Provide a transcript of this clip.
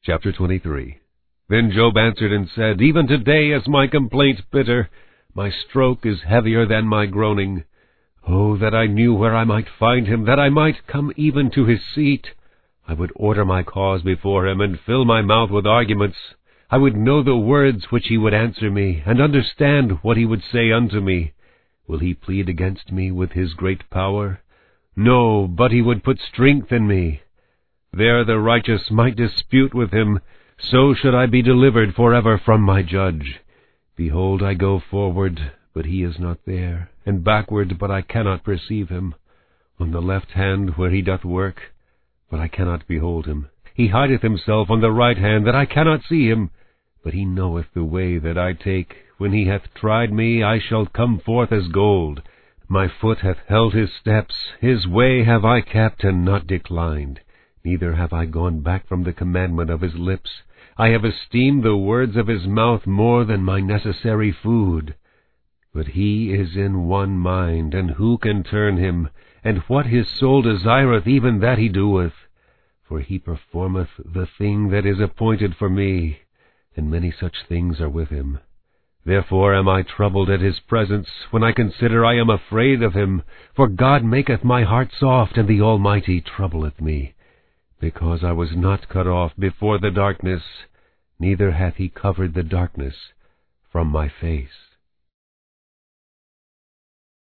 Chapter 23. Then Job answered and said, Even today is my complaint bitter. My stroke is heavier than my groaning. Oh, that I knew where I might find him, that I might come even to his seat. I would order my cause before him, and fill my mouth with arguments. I would know the words which he would answer me, and understand what he would say unto me. Will he plead against me with his great power? No, but he would put strength in me. There the righteous might dispute with him, so should I be delivered forever from my judge. Behold, I go forward, but he is not there, and backward, but I cannot perceive him. On the left hand where he doth work, but I cannot behold him. He hideth himself on the right hand, that I cannot see him. But he knoweth the way that I take. When he hath tried me, I shall come forth as gold. My foot hath held his steps, his way have I kept, and not declined. Neither have I gone back from the commandment of his lips. I have esteemed the words of his mouth more than my necessary food. But he is in one mind, and who can turn him? And what his soul desireth, even that he doeth. For he performeth the thing that is appointed for me, and many such things are with him. Therefore am I troubled at his presence. When I consider, I am afraid of him. For God maketh my heart soft, and the Almighty troubleth me. Because I was not cut off before the darkness, neither hath he covered the darkness from my face.